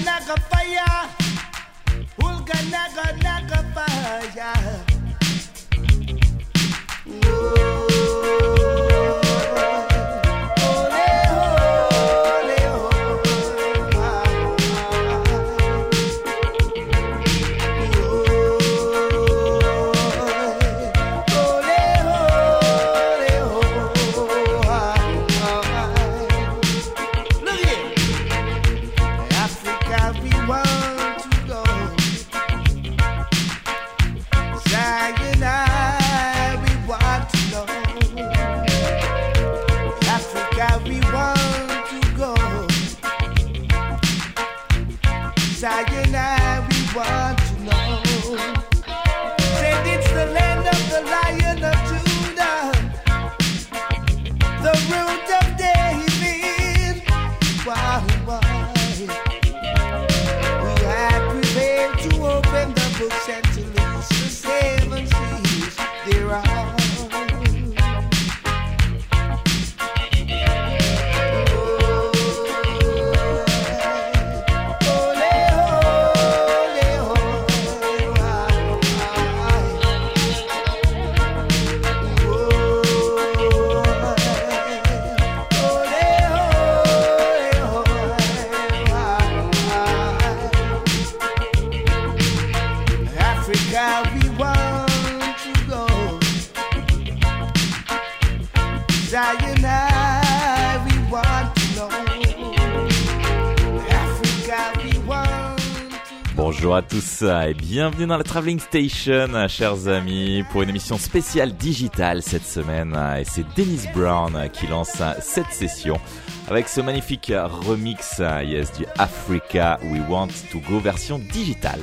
naga fire. Hulga naga fire. Bonjour à tous et bienvenue dans la Traveling Station, chers amis, pour une émission spéciale digitale cette semaine. Et c'est Dennis Brown qui lance cette session avec ce magnifique remix du Africa We Want to Go version digitale.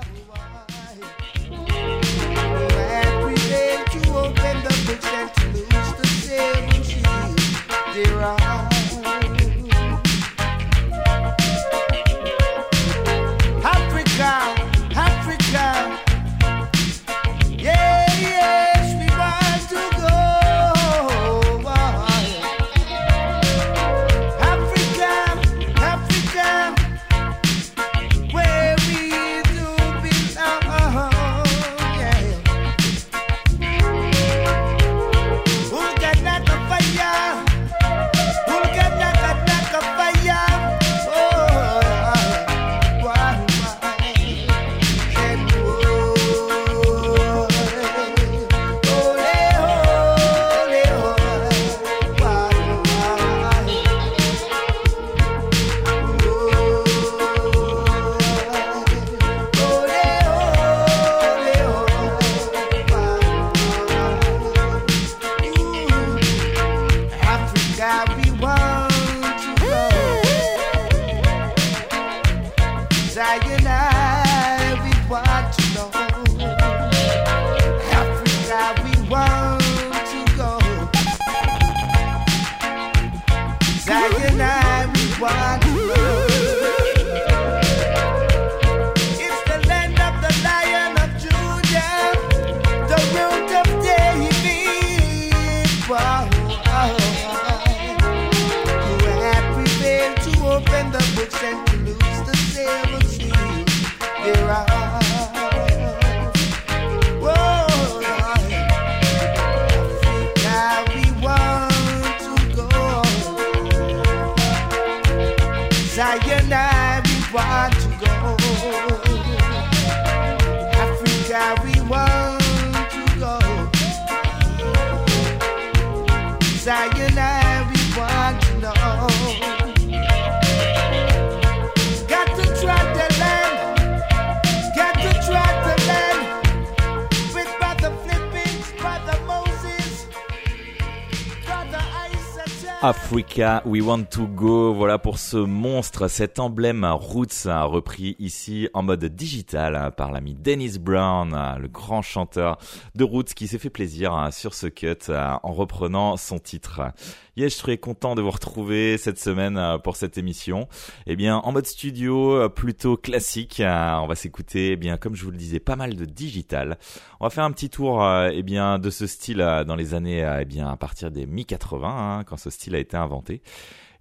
Africa We Want to Go, voilà pour ce monstre, cet emblème Roots repris ici en mode digital par l'ami Dennis Brown, le grand chanteur de Roots qui s'est fait plaisir sur ce cut en reprenant son titre. Yes, je serais content de vous retrouver cette semaine pour cette émission. Eh bien, en mode studio, plutôt classique, on va s'écouter, eh bien, comme je vous le disais, pas mal de digital. On va faire un petit tour, eh bien, de ce style dans les années, eh bien, à partir des mi-80, quand ce style a été inventé.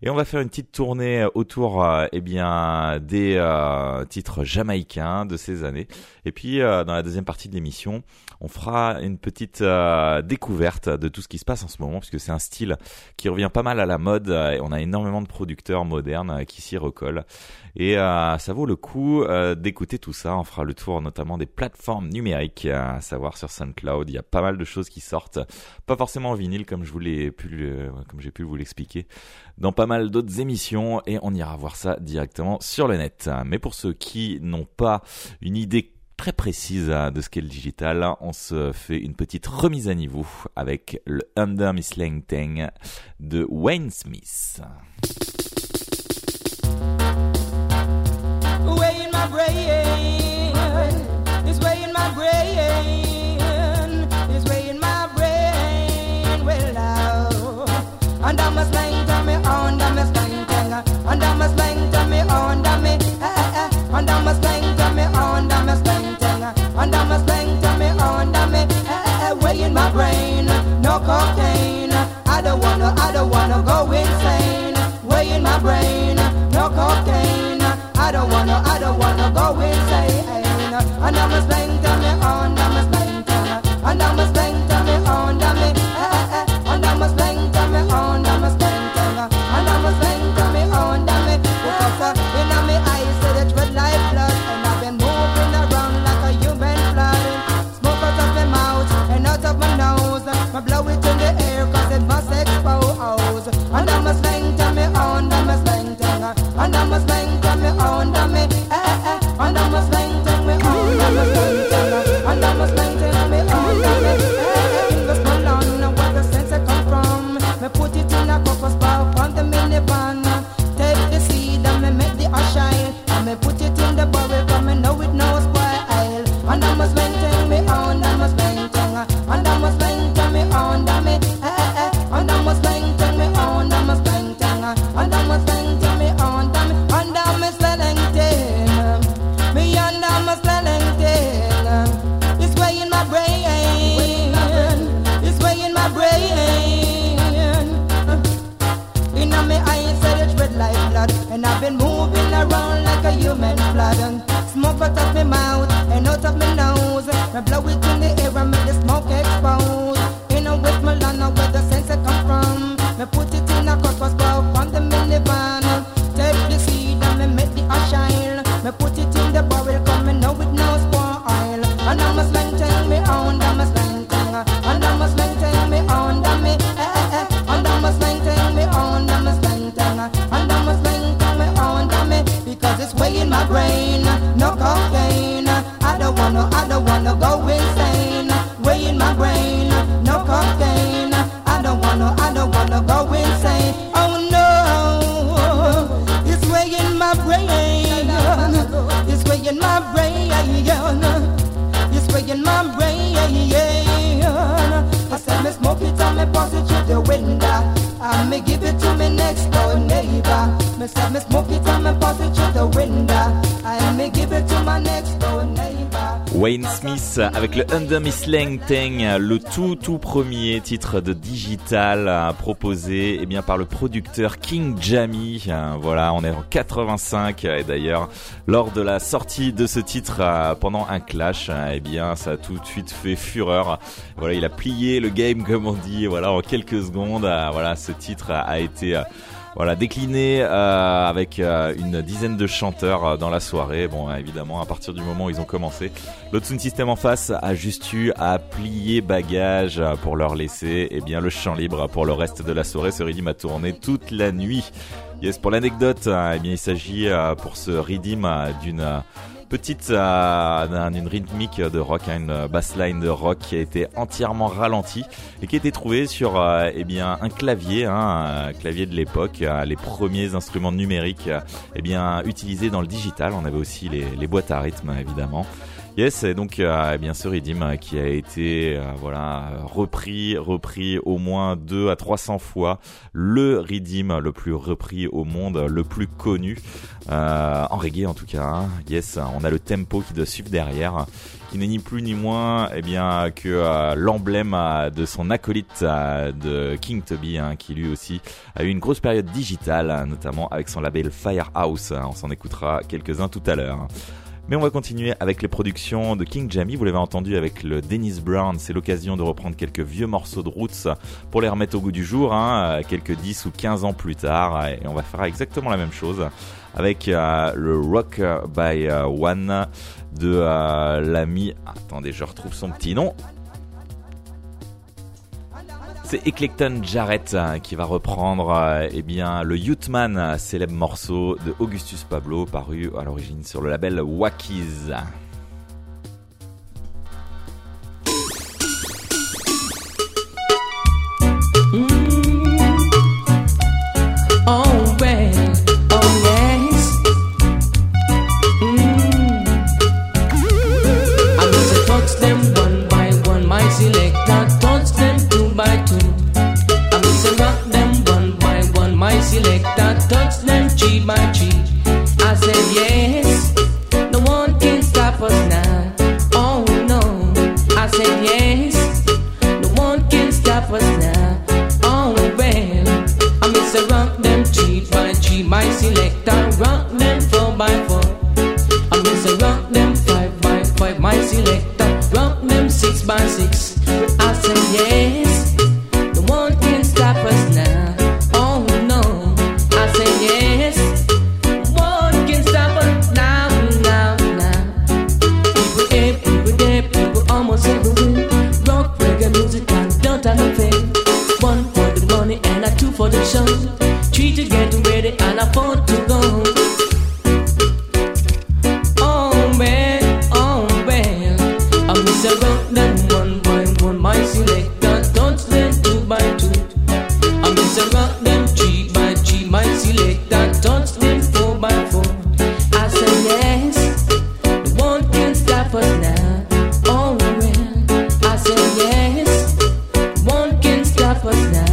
Et on va faire une petite tournée autour des titres jamaïcains de ces années. Et puis dans la deuxième partie de l'émission, on fera une petite découverte de tout ce qui se passe en ce moment, puisque c'est un style qui revient pas mal à la mode et on a énormément de producteurs modernes qui s'y recollent. Et ça vaut le coup d'écouter tout ça. On fera le tour notamment des plateformes numériques, à savoir sur SoundCloud. Il y a pas mal de choses qui sortent, pas forcément en vinyle comme j'ai pu vous l'expliquer dans pas mal d'autres émissions, et on ira voir ça directement sur le net. Mais pour ceux qui n'ont pas une idée très précise de ce qu'est le digital, on se fait une petite remise à niveau avec le Under My Slang Thing de Wayne Smith. Way in my brain, it's way in my brain, it's way in my brain, well now. Under my slang to me, under my slang thing, under my slang to me, under me, under my slang to me, under my slang thing, under my slang to me, under me, way in my brain, no cocaine. I don't wanna go insane. Way in my brain, no cocaine. I don't wanna go insane. Under my slang to me, under my slang to me, under my slang to me, under me, under my slang to me, under my slang to me, under my slang to me, under me. Because in my eyes say that red like blood, and I've been moving around like a human blood. Smoke out of my mouth and out of my nose. I blow it in the air 'cause it must expose. Under my slang to me, under my slang to me, under my slang to me, under me, under my slang to me, under my slang to me, under my slang to me, under me. Fingers pull on where the sense come from. Me put it in a cocos bar on the minivan. Take the seed and me make the ash shine. And me put it in the barrel 'cause me know it no spoil. Under my slang to me, under my slang to me, under my slang to me, under me, under my slang to me, under my slang to me, under my slang to me, under me, under my slang thing, me under my slang thing. It's way in my brain, it's way in my brain. In my eyes said it's red like blood, and I've been moving around like a human blood. Smoke out of my mouth and out of my nose. I blow it in the air and make the smoke expose. In a West Milano where the sense come from. Me put it in a cocos bowl on the minivan. Take the seed and me make the ash shine. Me put it in the barrel 'cause me know it no spoil. And I'm a slang tell me under my slang tongue. And I'm a slang tell me under me. And I'm a slang tell me under my slang tongue. And I'm a slang tell me under me. Because it's way in my brain, no cocaine. I don't wanna go insane. Way in my brain, no cocaine. I don't wanna go insane. Oh no, it's way in my brain. It's way in my brain. It's way in my brain. I said me smoke it and me pass it through the window. And me give it to me next door neighbor. Me said me smoke it and me pass it through the window. And me give it to my next door neighbor. Wayne Smith avec le Under My Slang Thing, le tout premier titre de digital proposé par le producteur King Jammy. Voilà, on est en 85 et d'ailleurs lors de la sortie de ce titre pendant un clash, ça a tout de suite fait fureur. Voilà, il a plié le game comme on dit, voilà, en quelques secondes. Voilà, ce titre a été décliné avec une dizaine de chanteurs dans la soirée. Bon, évidemment, à partir du moment où ils ont commencé, l'autre Sound System en face a juste eu à plier bagage pour leur laisser le champ libre pour le reste de la soirée. Ce Redeem a tourné toute la nuit. Yes, pour l'anecdote, il s'agit pour ce Redeem d'une une rythmique de rock, une bassline de rock qui a été entièrement ralentie et qui a été trouvée sur un clavier, un clavier de l'époque, les premiers instruments numériques utilisés dans le digital. On avait aussi les boîtes à rythme évidemment. Yes, et donc bien ce Riddim qui a été repris au moins 200 à 300 fois, le Riddim le plus repris au monde, le plus connu en reggae en tout cas. Hein. Yes, on a le tempo qui doit suivre derrière, qui n'est ni plus ni moins que l'emblème de son acolyte de King Tubby, hein, qui lui aussi a eu une grosse période digitale, notamment avec son label Firehouse. On s'en écoutera quelques-uns tout à l'heure. Mais on va continuer avec les productions de King Jammy. Vous l'avez entendu avec le Dennis Brown. C'est l'occasion de reprendre quelques vieux morceaux de Roots pour les remettre au goût du jour, hein, quelques 10 ou 15 ans plus tard. Et on va faire exactement la même chose avec le Rock by One de l'ami... Attendez, je retrouve son petit nom. C'est Eclecton Jarrett qui va reprendre le Youthman, célèbre morceau de Augustus Pablo, paru à l'origine sur le label Wackies. Selector, touch them cheek by cheek. I said yes, no one can stop us now. Oh no, I said yes, no one can stop us now. Oh well, I miss a rock them cheek by cheek. My selector, rock them 4 by 4. I miss a rock them 5 by 5. My selector, rock them 6 by 6. I said yes, no one can stop us now. For the show, 3 to get ready and a 4 to go. Oh well, I miss a rock them 1 by 1. My selector, touch them 2 by 2. I miss a rock them 3 by 3. My selector, touch them 4 by 4. I said yes, no one can stop us now. Oh well, I said yes, no one can stop us now.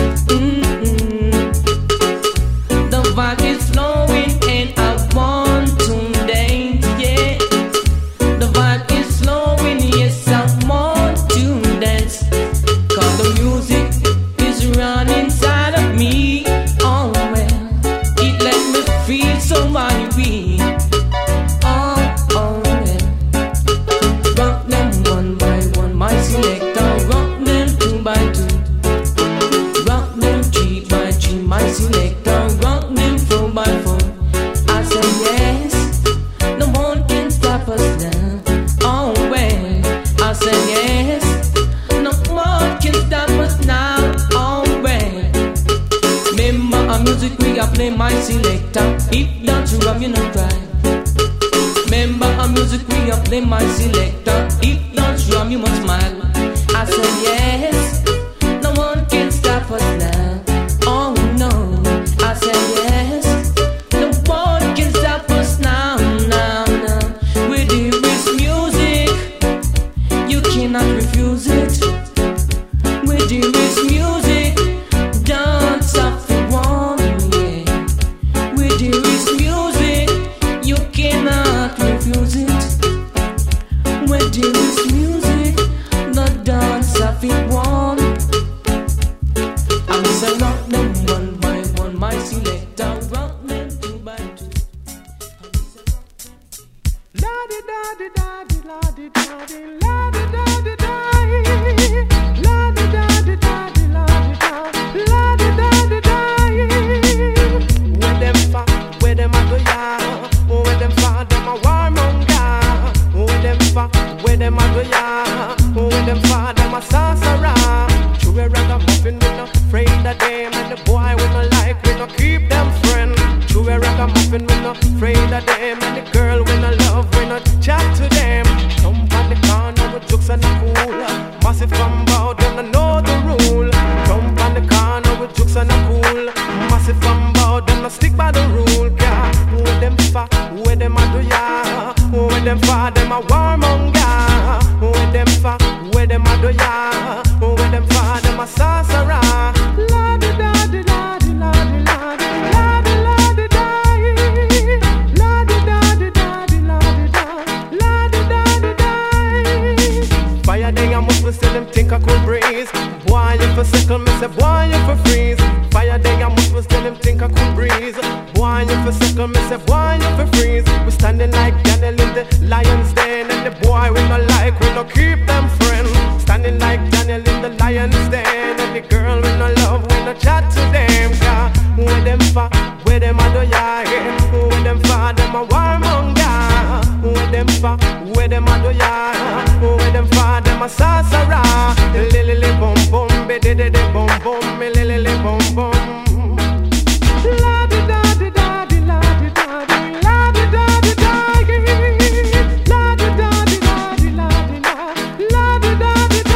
My selector, if that's wrong, you know cry. Remember our music, we are play my selector. If that's wrong, you must smile. I said yes, no one can stop us now. Oh no, I said yes, no one can stop us now, now, now. With this music, you cannot refuse it. With this music, dance up for one. There is music, you cannot refuse it. When there is music, the dance of it one. I miss a rock them 1 by 1. My selector, rock them 2 by 2. La di da di da di la di da di la di da di da la di da di da di la di da la di da di da. Where them a go ya? Where them fa? Them a warmonger. Where them fa? Where them a go ya? Where them fa? Them a sorcerer. True a ragamuffin, we no afraid of them, and the boy we no like, we no keep them friend. True a ragamuffin, we no afraid of them, and the girl we no love, we no chat to them. Jump on the corner with jokes and a cool. Massive combo, them no know the rule. Jump on the corner with jokes and a cool. Massive combo, them no stick by the rule. Where them fa, where them a do ya? Where them fa, them a warm on freeze. Boy, you for second, me say boy, you for freeze. We standing like Daniel in the lion's den, and the boy we no like, we no keep them friends. Standing like Daniel in the lion's den, and the girl we no love, we no chat to them. Yeah, where them for, where them a do ya? Where them for, them a warmonger. Where them for, where them a do ya? Where them for, them a sorcerer. The lily bum bum, be de bum bum, me lily bum bum. La di da di da di la di da di la di da di da la di da di da di la di la di da di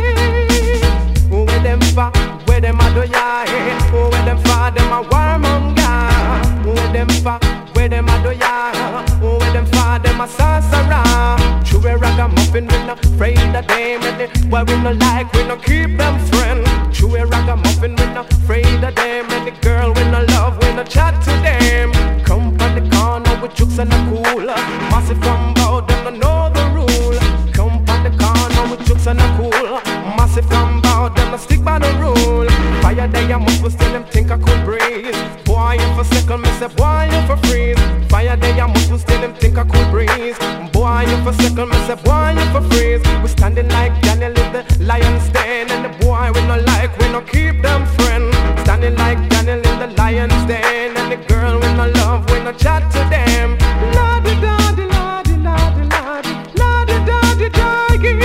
da. Where them for, where them a do ya? Where them for, them a warmonger. Where them for, where them a do ya? Where them for, them a sorcerer. True ragamuffin, we not afraid of them. And why we no like, we no keep them friends. True ragamuffin, we not afraid of them. And the girl we no love, we no chat to them. Come from the corner with jokes and a cool. Massive from bow, them no know the rule. Come from the corner with jokes and a cool. Massive from bow, them no stick by the rule. Fire day, I must still them think I could breathe. Boy, if a second, me say boy, if a freeze. Fire day, I must still them think I could breathe. Boy, if a second, me say boy, if a freeze. We standing like Daniel in the lion's den, and the boy we no like, we no keep them friends. Standing like Daniel in the lion's den, and the girl we no love, we no chat to them. La di da di la di la di la di la di da di da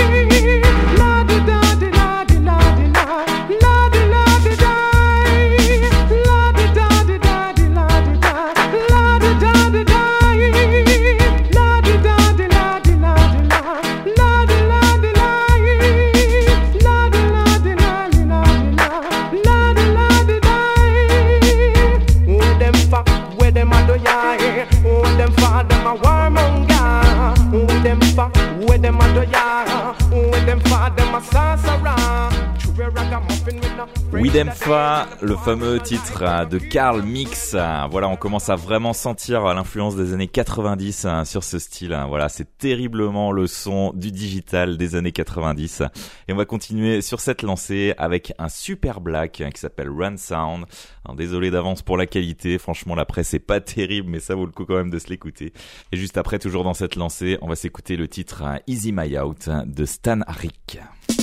la di da di la di la di la la di la di da la di da di da di la di da la di da di da la di da di la di la di la la di la di la la di la di la di la la di la di da. Where them for, where them a do ya? Where them for, them a warmonger. Where them for, where them a do ya? Where them for, them a sorcerer. True ragamuffin, we no afraid. Widemfa, le fameux titre de Carl Mix. Voilà, on commence à vraiment sentir l'influence des années 90 sur ce style. Voilà, c'est terriblement le son du digital des années 90. Et on va continuer sur cette lancée avec un super black qui s'appelle Run Sound. Alors, désolé d'avance pour la qualité. Franchement, la presse est pas terrible, mais ça vaut le coup quand même de se l'écouter. Et juste après, toujours dans cette lancée, on va s'écouter le titre Easy My Out de Stan Rick.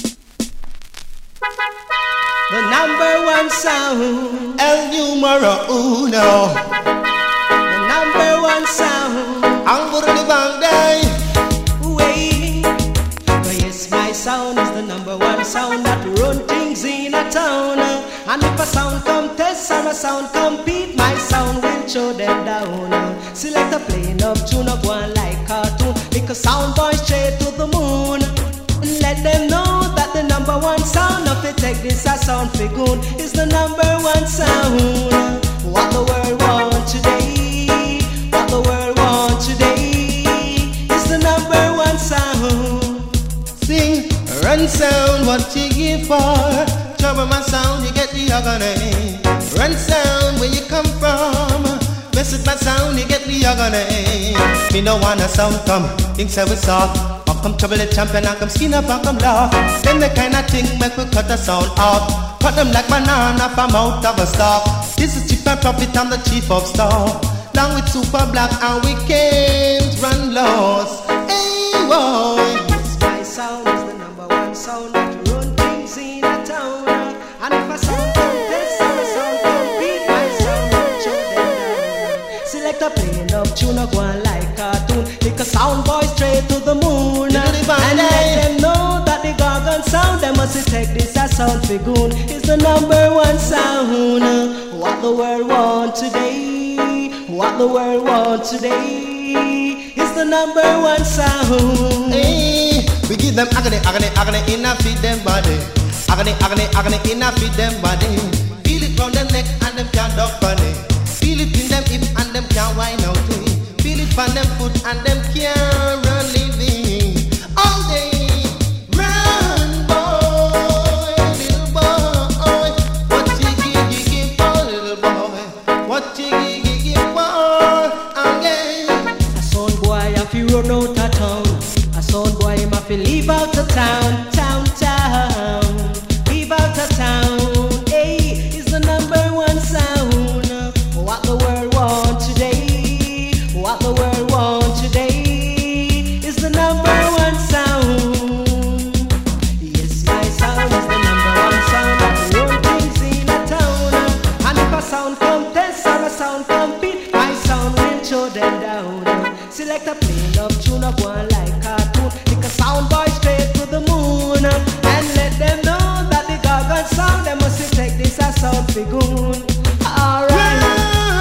The number one sound, el numero uno. The number one sound, Anggur di Bangday. Wait, oh yes, my sound is the number one sound that run things in a town. And if a sound come test or a sound compete, my sound will show them down. Select a playing up tune, up one like cartoon, because sound boy straight to the moon. Let them know that the number one sound of it take this a sound for good is the number one sound. What the world want today, what the world want today is the number one sound. Sing, run sound, what you give for? Trouble my sound, you get the agony. Run sound, where you come from? Mess with my sound, you get the agony. Me no want a sound come, things say we soft. Come trouble the champion and come skin up and come laugh. Then the kind of thing make we cut the sound off. Cut them like banana from out of a stalk. This is cheap and profit, I'm the chief of staff. Long with super black and we can't run lost. Hey boy, yes, my sound is the number one sound that run things in a town. And if a sound contest or a sound compete, my sound will show them down. Select a playing up tune, a go on like cartoon. Take a sound boy straight to the moon. And let them know that the Gorgon sound, they must take this as sound for good. It's the number one sound. What the world want today, what the world want today is the number one sound. Hey, we give them agony, agony, agony in a feed them body. Agony, agony, agony in a feed them body. Feel it round them neck and them can't duck funny. Feel it in them hip and them can't whine out. Feel it on them foot and them can't run living all day. Run, boy, little boy. What you give for, little boy? What you give for, again? A son boy, if you run out of town. A son boy, him have to leave out of town, town, town. Leave out of town. Hey, it's the number one sound. What the world wants today, what the world wants today is the number one sound. Yes, my sound is the number one sound of the whole things in a town. And if a sound contest or a sound compete, my sound will show them down. Select a plain of tune of one like cartoon, take a sound boy straight to the moon, and let them know that the gargle sound, they must take this as sound figure. Alright.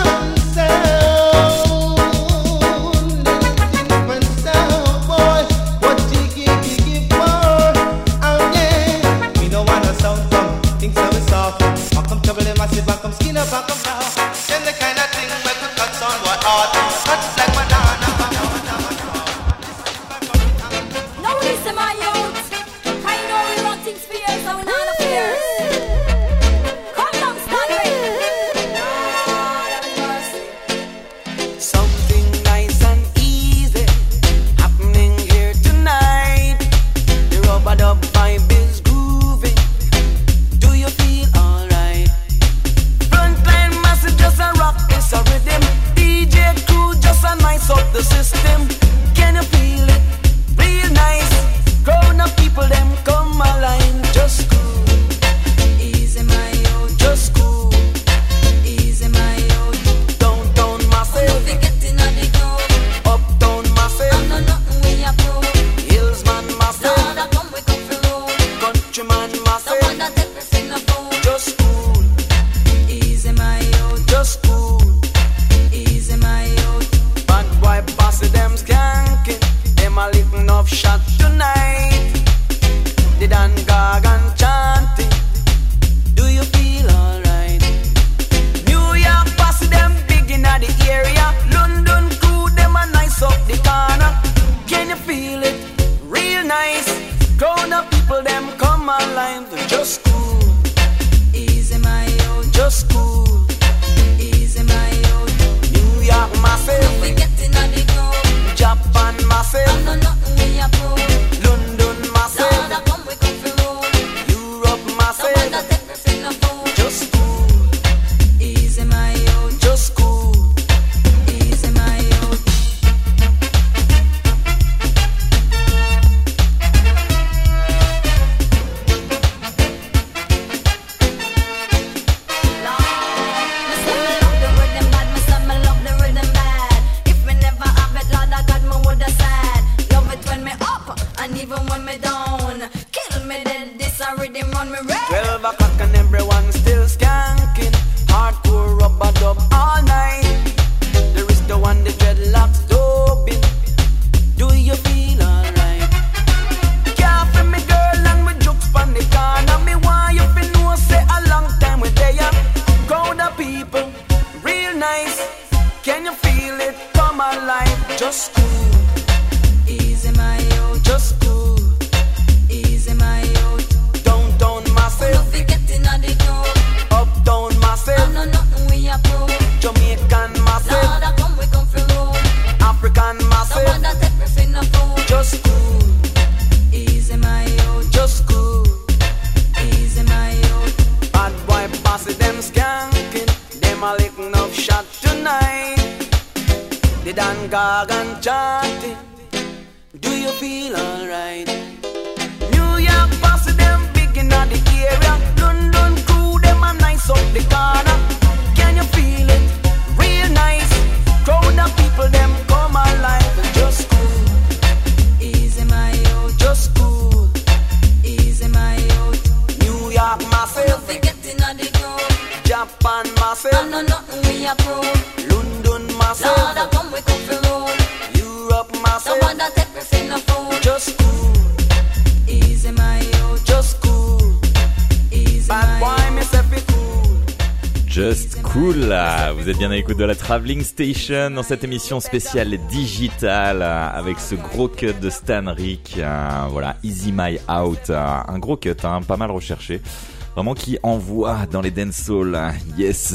Just Cool, vous êtes bien à l'écoute de la Traveling Station dans cette émission spéciale digitale avec ce gros cut de Stan Rick, voilà, Easy My Out, un gros cut, pas mal recherché, vraiment qui envoie dans les dancehall, yes.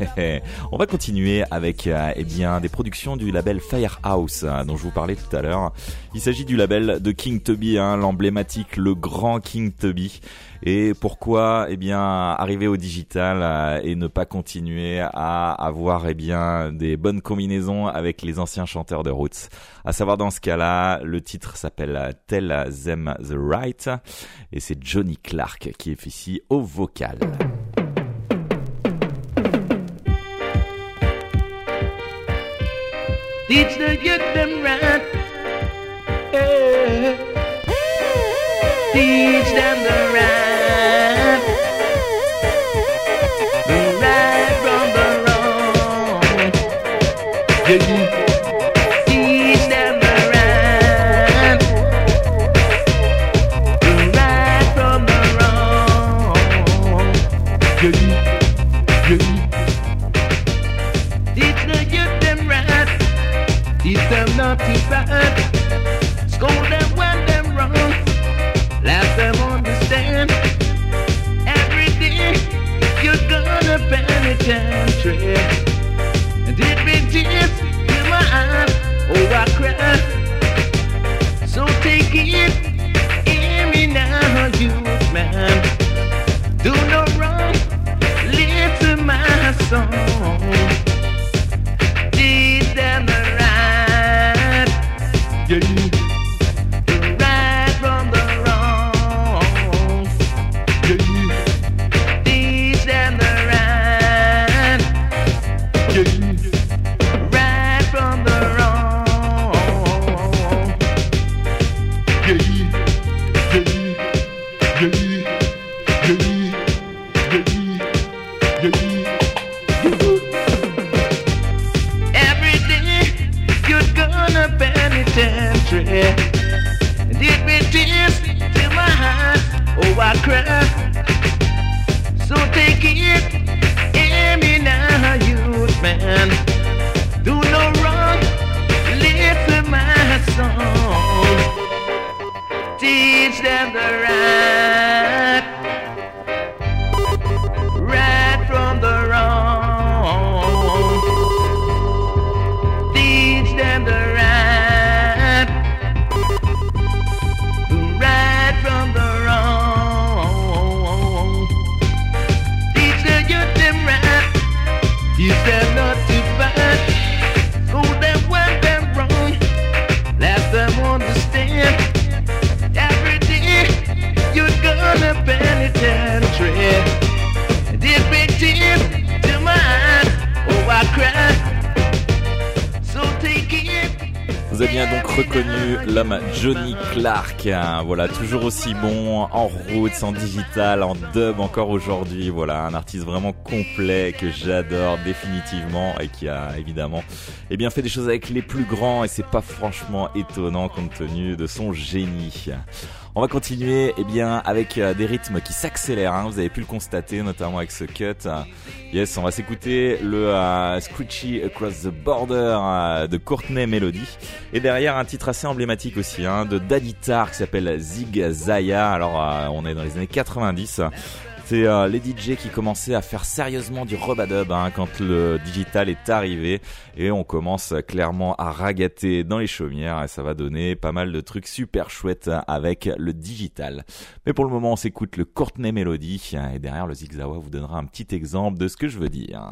On va continuer avec eh bien des productions du label Firehouse dont je vous parlais tout à l'heure. Il s'agit du label de King Tubby, l'emblématique, le grand King Tubby. Et pourquoi, eh bien, arriver au digital et ne pas continuer à avoir, eh bien, des bonnes combinaisons avec les anciens chanteurs de roots. À savoir, dans ce cas-là, le titre s'appelle Tell Them the Right et c'est Johnny Clark qui est ici au vocal. Teach the youth them right. Yeah. Teach them the right. The right from the wrong. Yeah. Teach them the right. The right from the wrong. Yeah. Teach the youth them right. Teach them not to bad. Scold them when them wrong. Let them understand. Every day you're gonna penitentiary. And it brings tears to my eyes. Oh, I cry. So take it, hear me now, youth man. Do no wrong, listen my song. Teach them the right, yeah. The right from the wrong, yeah. Teach them the right, yeah. Right from the wrong, yeah. Every day you're gonna penitentiary, and it brings tears to my eyes. Oh, I cry. So take it, hear me now, youth man. Do no wrong, listen my song. Teach them the right, right from the wrong. Teach them the right, right from the wrong. Teach the youth them right. Teach them not to bad. Scold them when them wrong. Let them understand. Every day you're gonna penitentiary. And it brings tears to my eyes. Oh, I cry. So take it. Vous avez bien donc reconnu l'homme Johnny Clark, voilà, toujours aussi bon en roots, en digital, en dub encore aujourd'hui, voilà, un artiste vraiment complet que j'adore définitivement et qui a évidemment bien fait des choses avec les plus grands et c'est pas franchement étonnant compte tenu de son génie. On va continuer avec des rythmes qui s'accélèrent, vous avez pu le constater notamment avec ce cut. Yes, on va s'écouter le Screechy Across the Border de Courtney Melody et derrière un titre assez emblématique aussi de Daddy Tar qui s'appelle Zig Zaya. Alors on est dans les années 90. C'est les DJ qui commençaient à faire sérieusement du rub-a-dub quand le digital est arrivé et on commence clairement à ragater dans les chaumières et ça va donner pas mal de trucs super chouettes avec le digital. Mais pour le moment on s'écoute le Courtney Melody et derrière le Zig Zaya vous donnera un petit exemple de ce que je veux dire.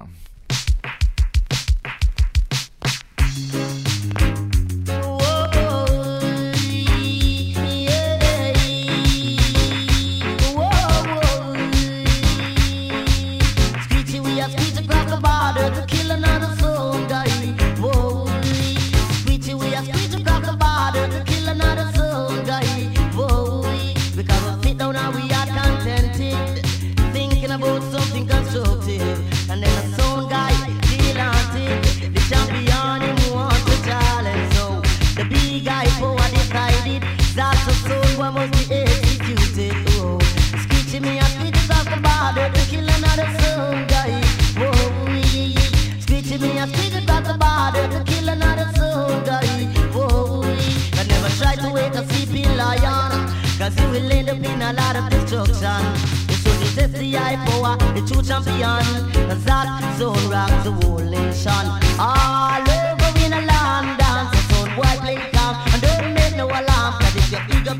The true champion, cause that zone rocks the whole nation. All over in a land dance, the zone boy play calm and don't make no alarm. Cause if you pick up your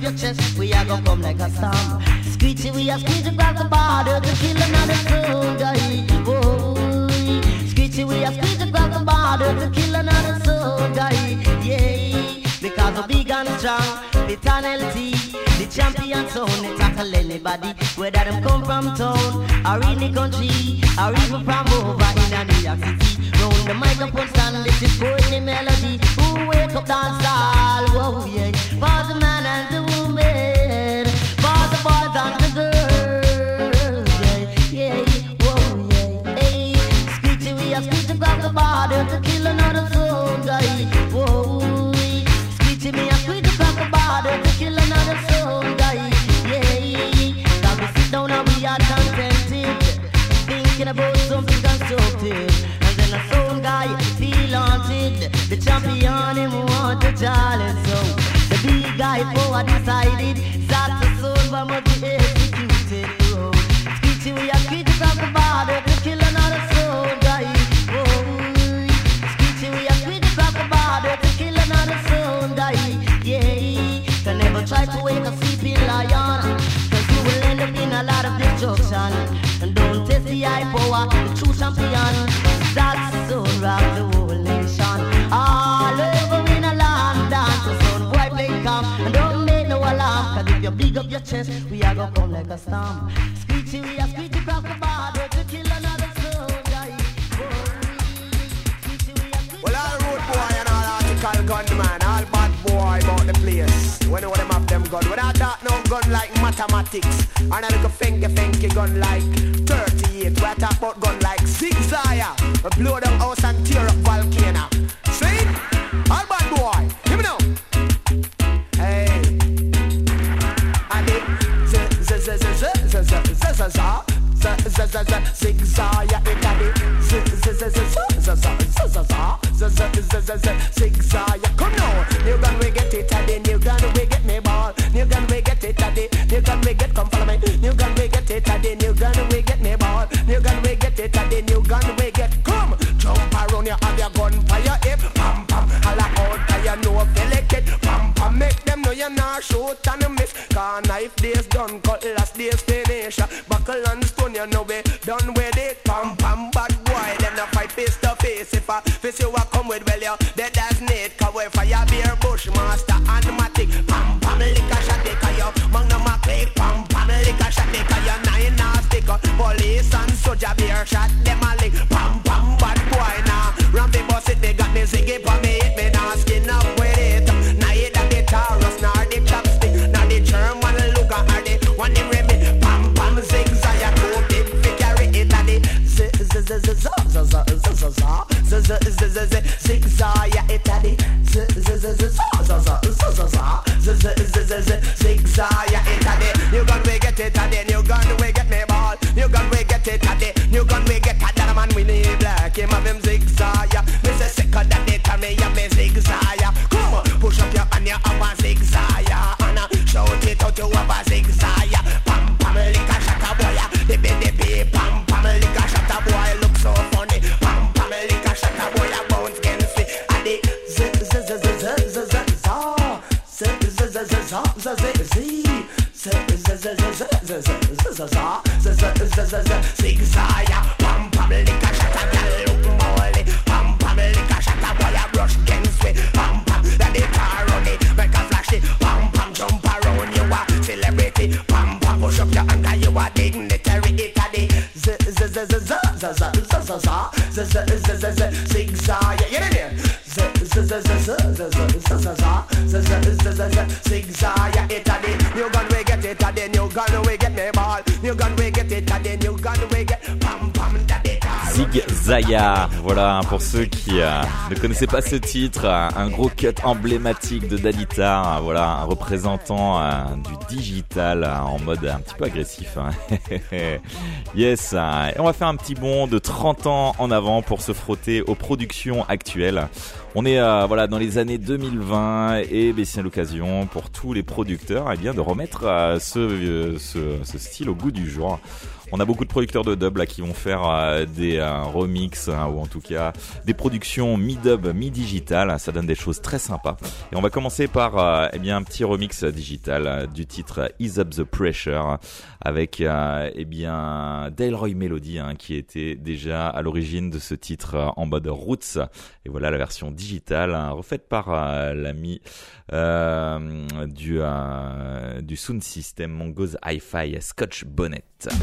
your chest, we are gonna come like a storm. Screechy, we are screeching across the border to kill another soldier. Oh, screechy, we are screeching across the border to kill another soldier. Yeah, because we're big and strong, eternity, the champion sound, they tackle anybody, whether them come from town, or in the country, or even from over in a New York City. Round the microphone stand, this is poetry melody. Who wake up dance all, whoa, yeah. For the man and the woman, for the boys and the girls, yeah, yeah, whoa, yeah. Hey, screechy, we are screeching across the border to kill another soldier. Whoa, screechy, me are screeching across the border to kill another soldier. Yeah, cause we sit down and we are contented, thinking about something constructive. And a soul guy feel haunted. The champion him want to challenge. So the big guy power decided that the soul must be executed. Oh, screechy, we are screeching across the border to kill another soul guy. Oh, screechy, we are screeching across the border to kill another soul guy. Yeah, can never try to wake a sleeping lion, cause you will end up in a lot of destruction. And don't test the high power, the true champion. That's the soul rock the whole nation. All over in a land dance, the soul boy play calm. And don't make no alarm, cause if you big up your chest, we are gonna come like a storm. Screechy, we are screeching across the border to kill another soldier. Well, all road boy and all article gunman, all bad boy about the place. When all them have them gun, without that no gun like mathematics, and a little funky gun like 38. We talk about gun like Zigzaya, we blow them house and tear up volcano. See? All bad boy, hear me now. Hey, I did Zigzaya, Zigzaya. Come now, new gun we get it at the new gun we get me ball. New gun we get it at the new gun we get, come follow me. New gun we get it at the new gun we get me ball. New gun we get it at the new gun we get. Come, jump around you have your gun for your hip. Pam pam, all out for you know delicate. Pam pam, make them know you not shoot and miss. Cause knife days done, cutlass days finish. Buckle and stone you know we done with it. Pam pam, bad boy, them not fight face to face. If I face you a come with, well you dead as Nate. Cause we fire beer bushmaster and matic. Pam pam, lick a shot they call you magnum a click. Pam pam, lick a shot they call you nine and stick. Police and soldier beer shot them a lick. Pam pam, bad boy now ramp the bus it, they got me ziggy for me hit me now skin up with it. Now you that the Taurus, now the chopstick, now the German look at the one the remedy. Pam pam, Zigzaya too big fi carry it at the Zigzaya it at the Zigzaya it at the new gun we get it at the new gun we get me ball. New gun we get it at the new gun we get at that man we need black him have him Zigzaya. Me say second that they tell me you me Zigzaya. Come on, push up your hand you have a Zigzaya and shout it out you have a Zigzaya. Pam pam lick a shot a boy the baby pam pam lick a shot a boy look so funny. Pam pam lick a shot a boy a bounce can see at the Zigzaya. Pam pam lick a shot a girl look molly. Pam pam lick a shot a boy a brush can sway. Pam pam that the car on it make a flash it. Pam pam jump around you a celebrity. Pam pam push up your hand 'cause you a dignitary. It a the Zigzaya. You know there? Zigzaya it a the new gun we get it a the new gun we get me ball. New gun we get it a the new gun we get. Pam pam that it. Zigzaya, voilà pour ceux qui ne connaissaient pas ce titre, un gros cut emblématique de Dalita, voilà un représentant du digital en mode un petit peu agressif. Yes, et on va faire un petit bond de 30 ans en avant pour se frotter aux productions actuelles. On est voilà dans les années 2020 et c'est l'occasion pour tous les producteurs de remettre ce style au goût du jour. On a beaucoup de producteurs de dub là qui vont faire des remixes ou en tout cas des productions mi-dub, mi-digital. Ça donne des choses très sympas. Et on va commencer par un petit remix digital du titre Ease Up the Pressure avec Delroy Melody qui était déjà à l'origine de ce titre en mode roots. Et voilà la version digitale refaite par l'ami du sound system Mongoose Hi-Fi, Scotch Bonnet.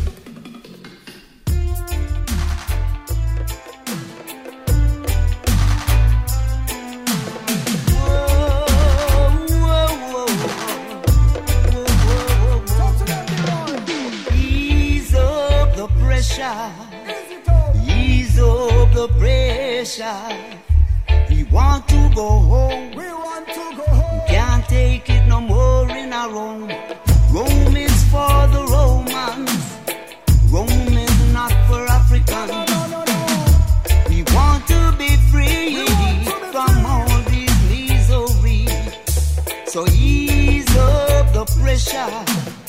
Ease up the pressure. We want to go home. Can't take it no more in our Rome. Rome is for the Romans. Rome is not for Africans. We want to be free from all these misery. So ease up the pressure.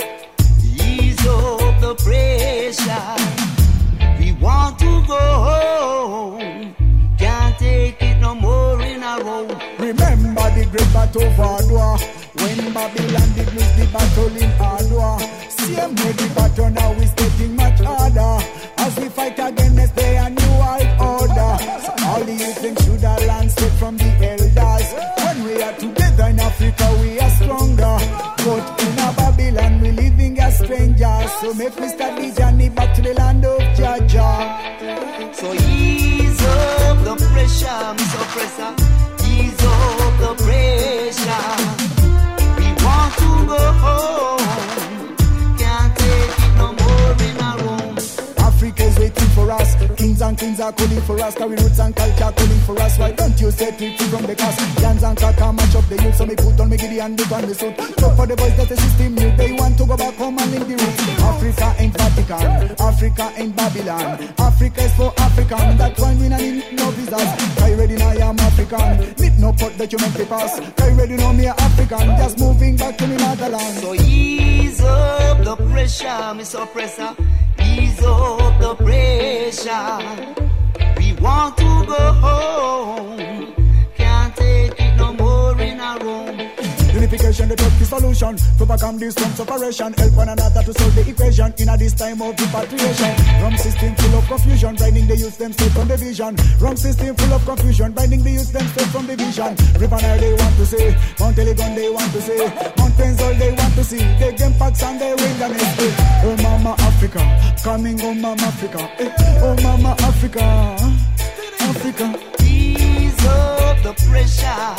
Ease up the pressure. We want to go home. Can't take it no more in a row. Remember the great battle of Adwa, when Babylon did lose the battle in Adwa. Same way the battle now is getting much harder, as we fight against the new world order. So all the youth should have learned straight from the elders. When we are together in Africa we are stronger, but in a Babylon we living as strangers. So make we start the journey back to the land of Jaja. So ease up the pressure, Miss Oppressor. Ease up the pressure. We want to go home. Can't take it no more in our room. Africa is waiting for us. Kings and queens are calling for us. Carry roots and culture calling for us. Why don't you set it free from the cast? Yans and Kaka match up the youth. So me put on me giddy and put on the suit. So for the boys that the system new, they want to go back home and link the roots. Africa ain't Vatican. Africa ain't Babylon. Africa is for African. That's why we need no visas. I ready now, I am African. Need no port document papers. I ready now, me African. Just moving back to me motherland. So ease up the pressure, Miss Oppressor. Ease up the pressure. We want to go home. Can't take it no more in our room. Unification, the top solution. To overcome this from separation. Help one another to solve the equation. In a this time of repatriation. Wrong system full of confusion. Binding the youth them straight from the vision. Wrong system full of confusion. Binding the youth them straight from the vision. River Nile they want to see. Mount Elgon they want to see. Mountains all they want to see. They game packs and they wilderness. Oh mama Africa. Coming home mama Africa. Oh mama Africa. Africa. Ease up the pressure.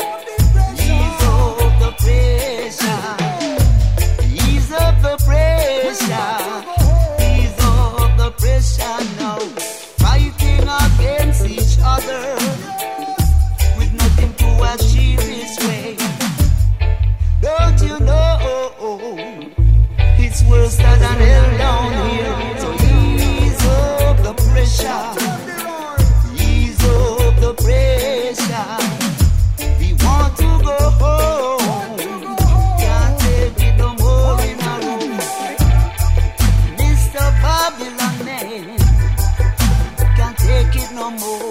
Ease up the pressure. Ease up the pressure. Ease up the pressure now. Fighting against each other with nothing to achieve this way. Don't you know it's worse than hell down here? So ease up the pressure. Ease up the pressure. We want to go home. Can't take it no more in our room. Mr. Babylon man, can't take it no more.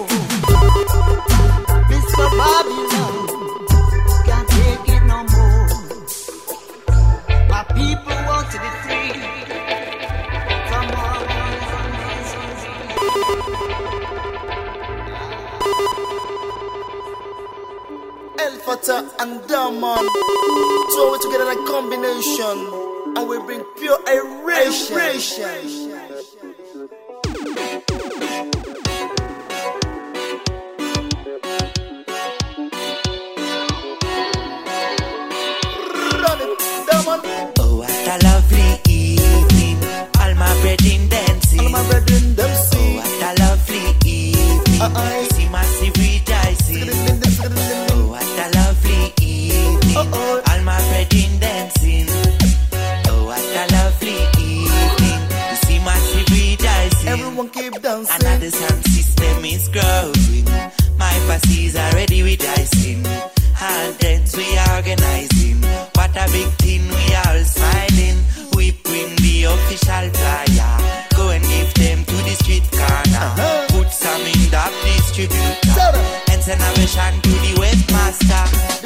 Mr. Babylon, can't take it no more. My people want to be free from all guns and nations. El Fatah and Daman throw it together in a combination, and we bring pure aeration. Run it, Daman. Oh, what a lovely evening. All my brethren dancing. All my brethren dancing. Oh, what a lovely evening. See massive rejoicing. Oh, what a lovely evening. All my brethren dancing. Oh, what a lovely evening. generation to the West Master.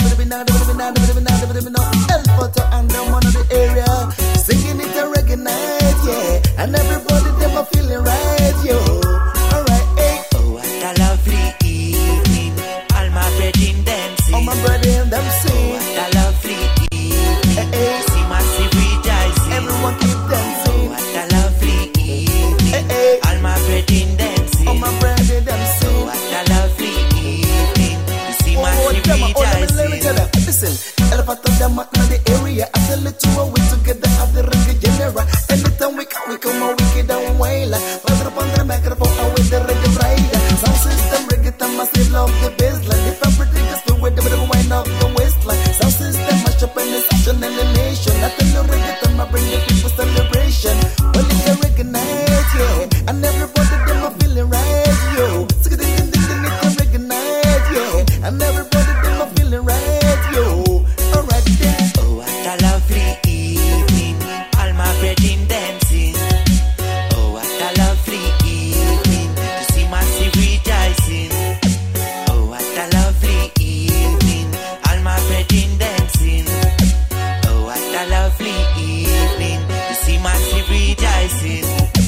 El Photo and the one of the area singing it a reggae night, yeah. And everybody them are feeling right, yo. Alright, hey. Oh, what a lovely evening. All my brethren dancing. All my brethren them sing. Oh, what a lovely evening. Hey, hey. See massive rejoicing. Everyone keep dancing. Oh, what a lovely evening. Hey, hey. All my brethren dancing. All my brethren them sing. Oh, what a lovely evening. You see massive rejoicing. Listen, elephant of them in the area. I tell it to her, we together have the reggae genre. Anytime we come on, we get down wild. Father upon the microphone, I with the reggae rider. Sound system, reggae time, I still love the baseline. If I'm pretty good, still with the wind up the waistline. Sound system, mash up any section and the nation. I tell you reggae time, I bring the people celebration. Well, it's a reggae night, yeah. And everybody, them are feeling right, yo. So it's a reggae night, yeah. And everybody, them are feeling right, yo. Alright, then. Oh, what a lovely evening. All my brethren dancing. Oh, what a lovely evening. To see massive rejoicing. Oh, what a lovely evening. All my brethren dancing. Oh, what a lovely evening. To see massive rejoicing.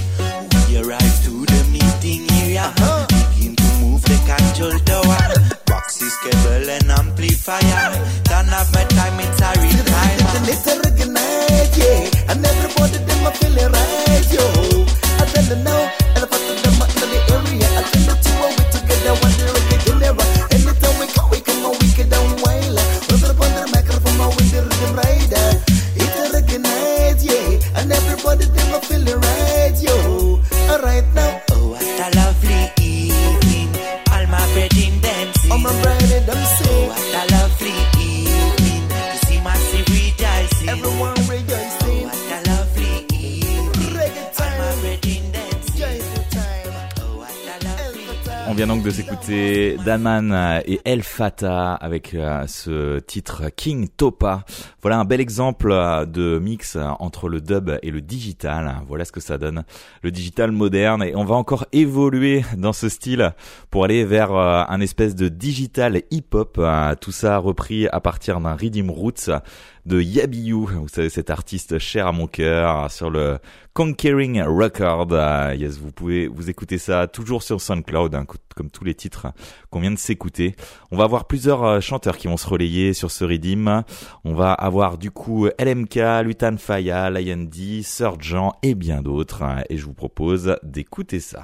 We arrive to the meeting area. Begin to move the control tower. Boxes, cable and amplifier. Don't have my time, it's a real time. It's a reggae night, yeah. And everybody them are feeling right, yo. I tell you now, and I put them up in the area. I tell you two, we together one the reggae genre. Anytime we come on, we get down wild. We're up on the microphone with the reggae rider. It's a reggae night, yeah. And everybody them are feeling right, yo. Alright now. Oh, what a lovely evening. All my brethren dancing. All my brethren them Oh, sing. what a lovely evening. To see massive rejoicing. Everyone rejoicing. Oh, what a lovely evening. Reggae All my time. brethren dancing. Joyful time. Oh, what a lovely On vient donc de s'écouter Danman et El Fata avec ce titre King Topa. Voilà un bel exemple de mix entre le dub et le digital. Voilà ce que ça donne, le digital moderne. Et on va encore évoluer dans ce style pour aller vers un espèce de digital hip-hop. Tout ça repris à partir d'un Rhythm Roots de Yabiou, vous savez, cet artiste cher à mon cœur, sur le Conquering Record. Yes, vous pouvez vous écouter ça toujours sur SoundCloud, hein, comme tous les titres qu'on vient de s'écouter. On va avoir plusieurs chanteurs qui vont se relayer sur ce Rhythm. On va avoir du coup LMK, Lutan Fyah, Lion D, Surgeon et bien d'autres. Et je vous propose d'écouter ça.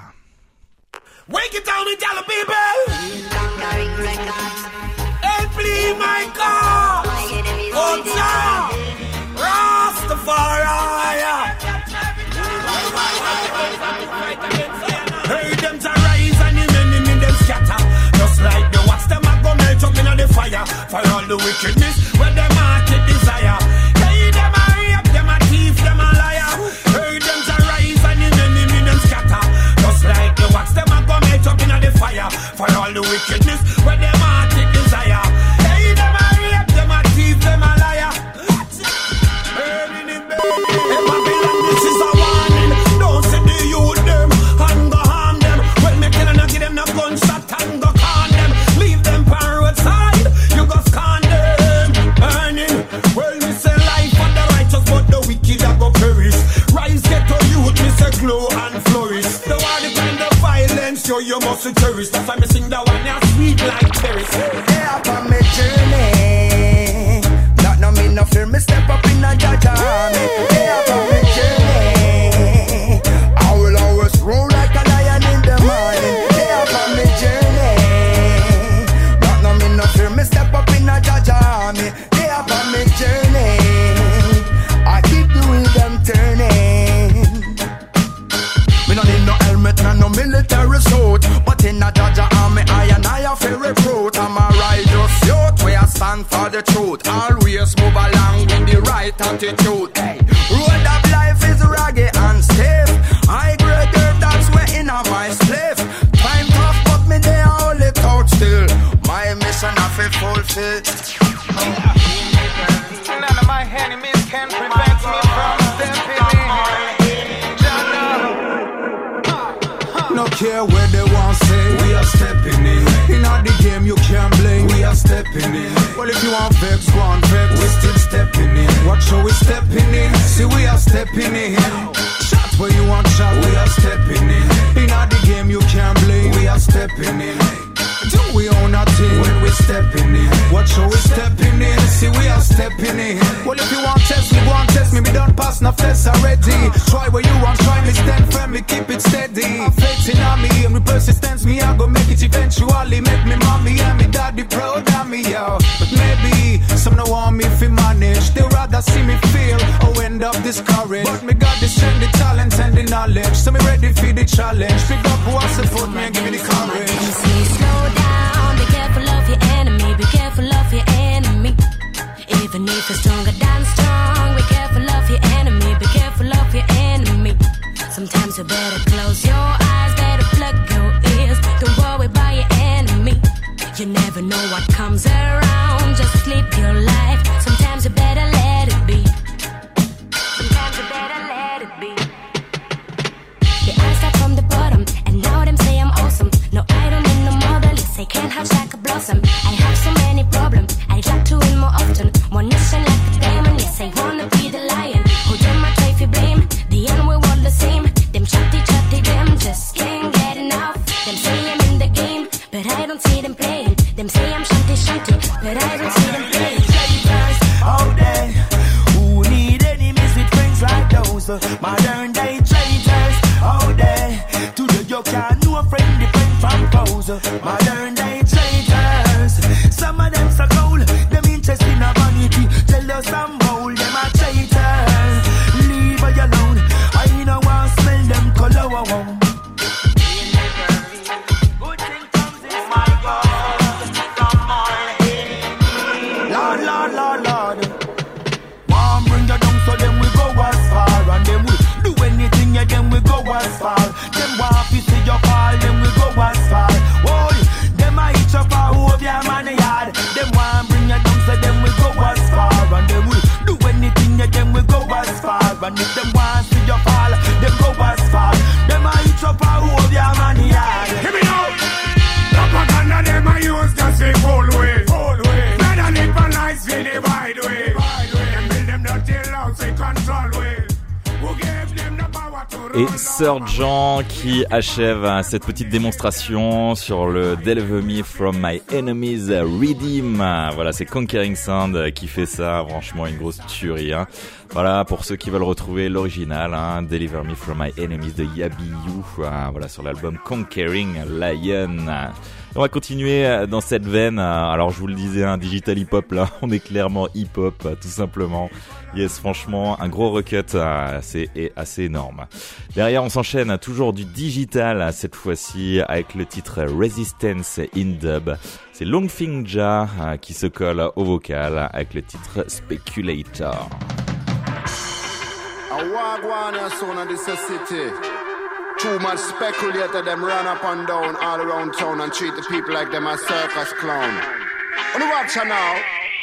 Wake it down and tell the people. Hey, please, my God. Oh, Jah. Rastafari. Hey, them to rise and the enemy them scatter. Just like the wax, them a go melt up in the fire. For all the wickedness, where them heart desire. Hey, them a rape, them a thief, them a liar. Hey, them to rise and the enemy them scatter. Just like the wax, them a go melt up in the fire. For all the wickedness, where them heart desire. Hey, them a rape, them a thief, them a liar. Hey, Babylon, this is a warning. Don't say the youth them and go harm them. Well, me tell them, give them no gunshot and go con them. Leave them on roadside, you go scan them. Earning, well, me say life for the righteous, but the wicked a go perish. Rise, get to youth, me say glow and flourish. The war the kind of violence, yo, you must cherish. That's why me sing the one that's sweet like cherries. Yeah, upon my journey. Not no me no fear, me step up in a Jaja army. Yeah, upon my journey. I will always roll like a lion in the morning. Yeah, upon my journey. Not no me no fear, me step up in a Jaja army. Yeah, upon my journey. I keep doing them turning. Me no need no helmet, no military suit. But in a Jaja army, I feel recruit. I'm a righteous youth, where I stand for the truth. Always move along with the right attitude. Hey, road of life is rugged and stiff. I grade dirt, that's where in a my spliff. Time tough, but me there hold it out still. My mission I feel fulfilled. None of my enemies can prevent me from stepping in. No care where they want say, we are stepping in. In all the game you can't blame, we are stepping in. Well, if you want vex, go on vex, we still stepping in. Watch how we stepping in, see we are stepping in. Shot where you want shot, we are stepping in. In all the game you can't blame, we are stepping in. Do we own a thing when we stepping in? Watch how we stepping in, see we are stepping in. Well, if you want test me, go on test me, me don't pass no flesh already. Try where you want, try me, stand firm, me keep it steady. Faith in me, and with persistence, me I go make it eventually. Make me mommy and me daddy proud of me, yo. But maybe some no want me fi manage, they rather see me fail or end up discouraged. But me got the strength, the talent and the knowledge, so me ready for the challenge. Pick up who I support me and give me the courage. Slow down, be careful of your enemy, be careful of your enemy. Even if you're stronger than strong, be careful of your enemy, be careful of your enemy. Sometimes you better close your eyes, better plug your ears. Don't worry about your enemy. You never know what comes around, just live your life. Sometimes you better let it be. Sometimes you better let it be. I start from the bottom, and now them say I'm awesome. No, I don't need no more legs, I can't hatch like a blossom. I have so many problems, I got to win more often. One nation like a diamond, yes, I wanna be the lion. Who them I try to blame, the end we all the same. Them chatty, them just can't get enough. Them say I'm in the game, but I don't see them playing. Them say I'm shanty, but I don't see them playing. Out there, who need enemies with friends like those? Modern day traitors. Out there, today you can't know a friend, the friend from foes. Modern day traitors. Some of them so cold, them interest in a vanity. Jealous and bold, them are traitors. Leave her alone, I no want smell them color. Good thing comes in my God. Lord. One bring you down so them we go as far, and them we do anything, yeah, them we go as far. Them want to see your fall, them we go as far. Whoa, them I eat up a whole your money yard. Them want bring you down so them we go as far, and them we do anything, yeah, them we go as far. And if them want to see your fall, them go as far. Them I eat up a whole your money yard. Hear me now. Propaganda them I use just a full way. Better live a nice for the wide way. And build them dirty loud, say control way. Who gave them the power to rule? Et Sergeant qui achève cette petite démonstration sur le Deliver Me From My Enemies Redeem. Voilà, c'est Conquering Sound qui fait ça, franchement une grosse tuerie, hein. Voilà, pour ceux qui veulent retrouver l'original, hein, Deliver Me From My Enemies de Yabi You, voilà, sur l'album Conquering Lion. On va continuer dans cette veine. Alors je vous le disais, un digital hip-hop là, on est clairement hip-hop tout simplement. Yes, franchement, un gros recut, c'est assez énorme. Derrière, on s'enchaîne toujours du digital, cette fois-ci avec le titre Resistance in Dub. C'est Longfing Ja qui se colle au vocal avec le titre Speculator. A wagwan son of this city. Too much speculator, them run up and down all around town and treat the people like them a circus clown. On the watch now.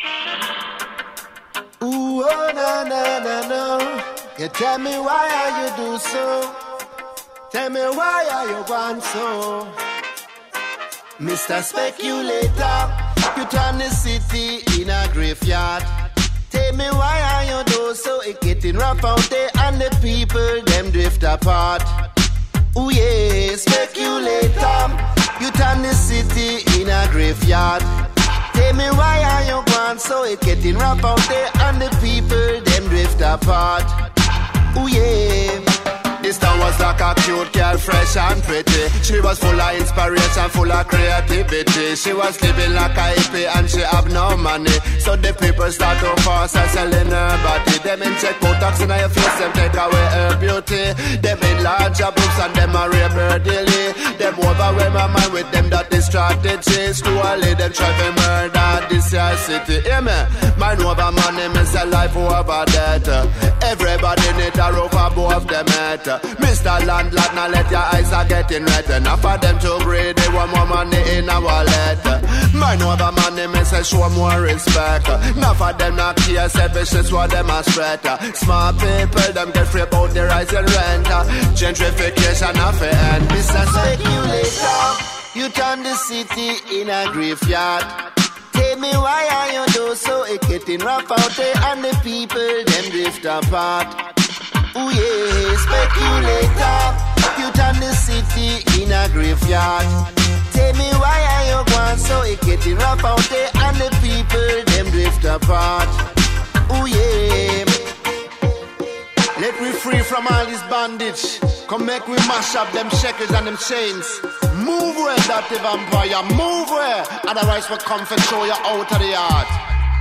Ooh, oh, no. You tell me why are you do so? Tell me why are you want so? Mr. Speculator, you turn the city in a graveyard. Tell me why are you do so? It getting rough out there and the people them drift apart. Ooh yeah, speculator, you turn the city in a graveyard. Tell me why are you gone so? It getting rough out there and the people them drift apart. Ooh yeah. This town was like a cute girl, fresh and pretty. She was full of inspiration, full of creativity. She was living like a hippie and she have no money. So the people start to force her selling her body. Them inject Botox in her face, them take away her beauty. Them enlarge her boobs and them a rape her daily. Them overwhelm her mind with them dirty strategies. Slowly them try to murder this here city. Hear me? Mind over money, miss a life over death. Everybody need a roof above them head. Mr. Landlord, now let your eyes are getting red. Enough of them too greedy, want more money in a wallet. Mind over money, me say show more respect. Enough of them not care, selfish is what them a spread. Smart people, them get free about the rising rent. Gentrification of the end. Mr. Speculator, You turn the city in a graveyard. Tell me why are you do so? It getting rough out there and the people them drift apart. Ooh yeah, speculator. You turn the city in a graveyard. Tell me why are you going so? It getting rough out there and the people them drift apart. Ooh yeah. Let me free from all this bondage. Come make we mash up them shackles and them chains. Move where that the vampire, move where. Otherwise we come and show you out of the yard.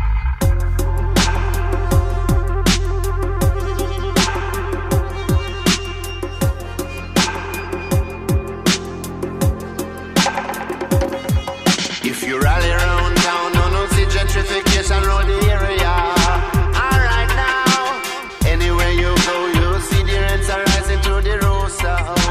If you rally around town, no see gentrification round the area. Alright now, anywhere you go, you see the rents are rising through the roof. So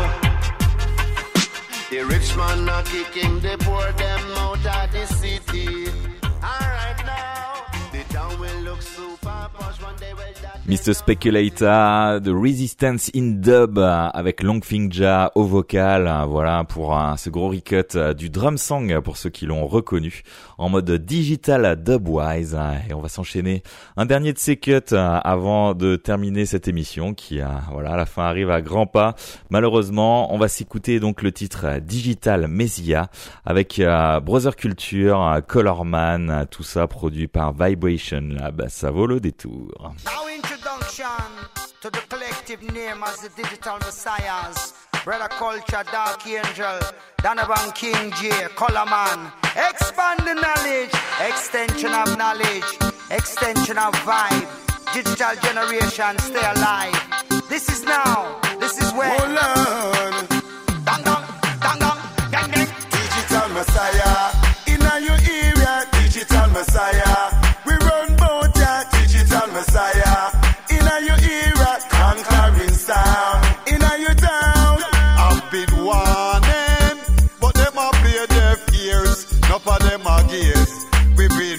the rich man are kicking the poor them out of the city. Alright now, the town will look super posh one day. Well, Mr. Speculator, The Resistance in Dub avec Longfinger au vocal, voilà pour ce gros recut du drum song pour ceux qui l'ont reconnu en mode digital dubwise. Et on va s'enchaîner un dernier de ces cuts avant de terminer cette émission qui, voilà, la fin arrive à grands pas. Malheureusement, on va s'écouter donc le titre Digital Messiah avec Brother Culture, Colorman, tout ça produit par Vibration Lab. Ça vaut le détour. Introduction to the collective name as the Digital Messiahs. Brother Culture, Dark Angel, Donovan King J, Colorman. Expand the knowledge, extension of knowledge, extension of vibe. Digital generation, stay alive. This is now, this is where. Hold on. Dang dang, dang dang, dang dang. Digital Messiah, in your area, Digital Messiah. We run both ya, Digital Messiah. In your era, conquering sound. In your town, I've been warning, but them are play deaf ears. Enough of them are gears. We've been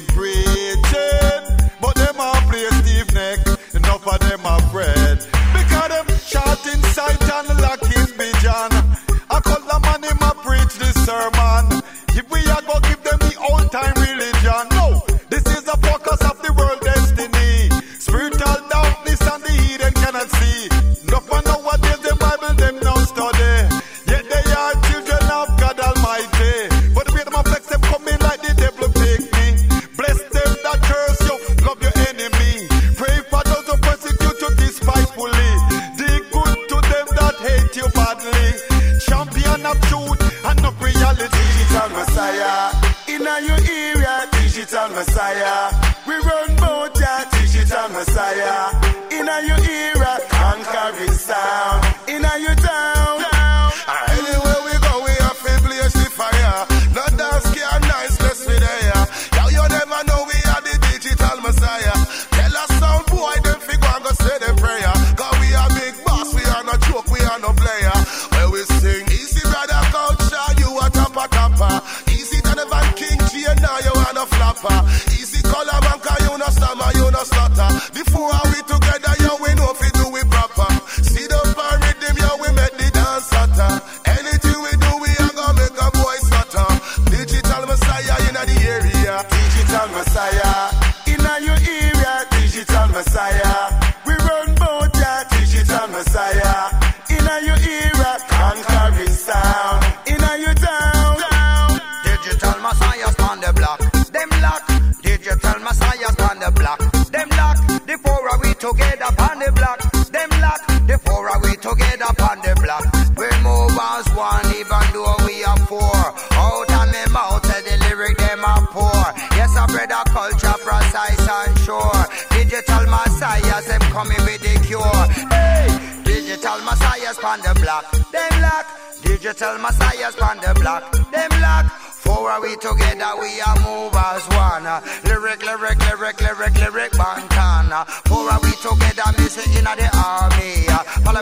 preaching, but them are play stiff neck. Enough of them are bread. Because them shot inside and lock his vision. I call the man him a preach this sermon. If we are go give them the old time religion. No, this is the focus of the world destiny. Spiritual darkness and the heathen cannot see. Enough of nowadays the Bible them now study. Yet they are children of God Almighty. But the way them a flex them coming like the devil take me. Bless them that curse you, love your enemy. Pray for those who persecute you despitefully. Do good to them that hate you badly. Champion of truth and of reality. Digital Messiah, in your area, Digital Messiah. We run both ya, Digital Messiah. In your era, conquering sound. In your town, anywhere we go, we have to blaze the fire. Not dance care nice, let's be there. Now you never know we are the Digital Messiah. Tell us sound boy, them figure and go say the prayer. Cause we are big boss, we are no joke, we are no player. Where we sing, easy brother culture, you a topper. Easy Donovan King G, and now you are no flapper. Easy color banker, you no stammer, you no stutter. Before we together, you we know if we do it proper. See the bar rhythm, you we make the dance stutter. Anything we do, we are gonna make a boy stutter. Digital Messiah in the area. Digital Messiah, in your area, Digital Messiah. We run both ya, Digital Messiah. In your era, conquering sound. In your town, Digital Messiahs on the block, them lock. Digital Messiahs on the block, them lock. The four of we together on the block, them lock. The four of we together on the block. We move as one, even though we are four. Out of me mouth, the lyric them are poor. Yes, I brother culture precise and sure. Digital Messiahs, them coming with the cure. Hey, Digital Messiahs on the block, them lock. Digital Messiahs on the block, them lock. Four are we together, we are move as one. Lyric, bantana. Four are we together, missing in the army. Follow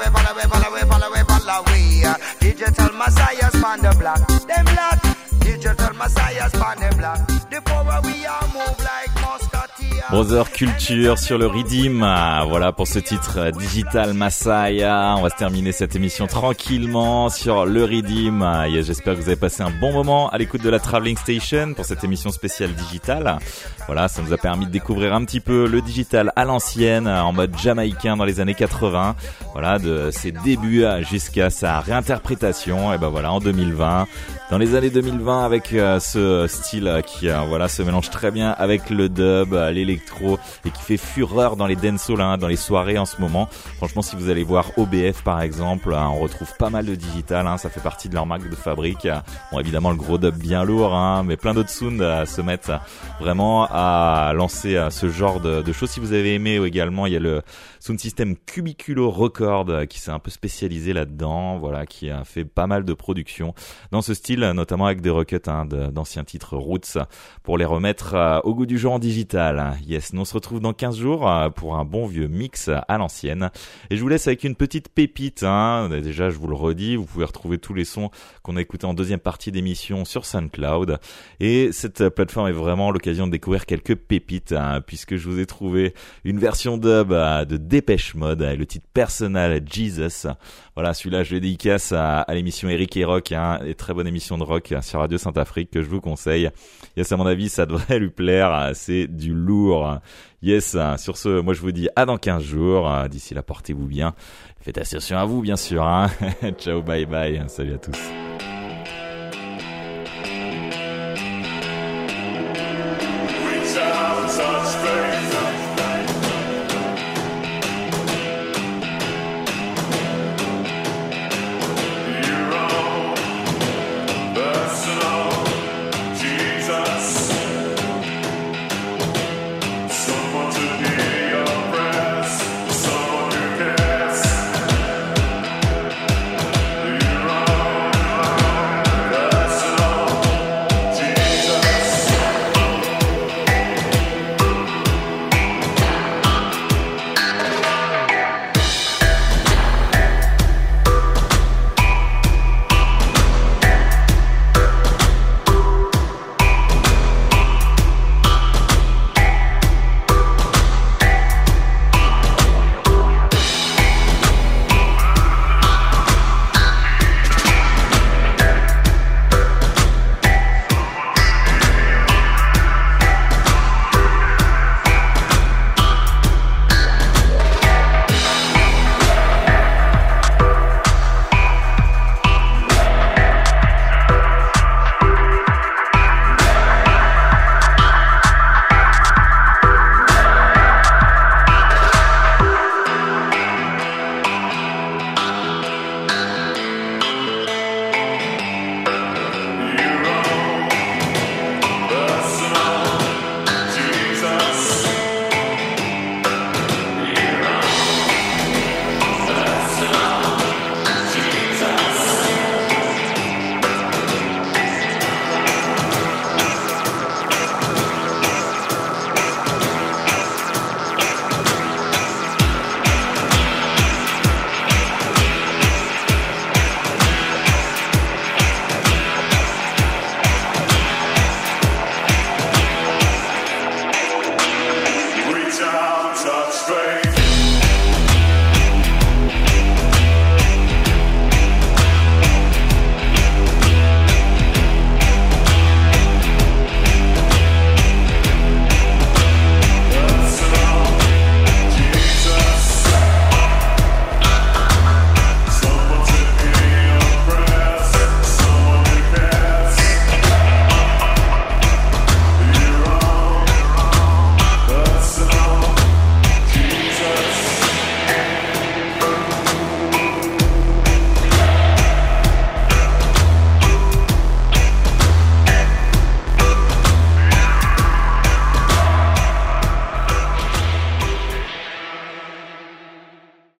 we. Digital Messiahs on the block, them block. Digital Messiahs on the block. The four are we are move like Muscatia. Brother Culture sur le Riddim. Voilà pour ce titre Digital Messiah. On va se terminer cette émission tranquillement sur le Riddim. J'espère que vous avez passé un bon moment à l'écoute de la Traveling Station pour cette émission spéciale digitale. Voilà, ça nous a permis de découvrir un petit peu le digital à l'ancienne, en mode jamaïcain dans les années 80. Voilà, de ses débuts jusqu'à sa réinterprétation. Et ben voilà, en 2020, dans les années 2020, avec ce style qui voilà se mélange très bien avec le dub, l'électro et qui fait fureur dans les dancehalls, dans les soirées en ce moment. Franchement, si vous allez voir OBF par exemple, on retrouve pas mal de digital, ça fait partie de leur marque de fabrique. Bon, évidemment le gros dub bien lourd, mais plein d'autres sounds se mettent vraiment à lancer ce genre de choses. Si vous avez aimé également, il y a le sound system Cubiculo Record qui s'est un peu spécialisé là-dedans, voilà, qui a fait pas mal de productions dans ce style, notamment avec des recuts d'anciens titres Roots pour les remettre au goût du jour en digital. Yes, nous on se retrouve dans 15 jours pour un bon vieux mix à l'ancienne. Et je vous laisse avec une petite pépite. Déjà, je vous le redis, vous pouvez retrouver tous les sons qu'on a écoutés en deuxième partie d'émission sur SoundCloud. Et cette plateforme est vraiment l'occasion de découvrir quelques pépites, puisque je vous ai trouvé une version dub de Dépêche Mode avec le titre Personal Jesus. Voilà, celui-là, je le dédicace à l'émission Eric et Rock, et très bonne émission de rock sur Radio Saint-Afrique que je vous conseille. Yes, à mon avis, ça devrait lui plaire. C'est du lourd. Yes, sur ce, moi je vous dis à dans 15 jours. D'ici là, portez-vous bien. Faites attention à vous, bien sûr. Ciao, bye bye. Salut à tous.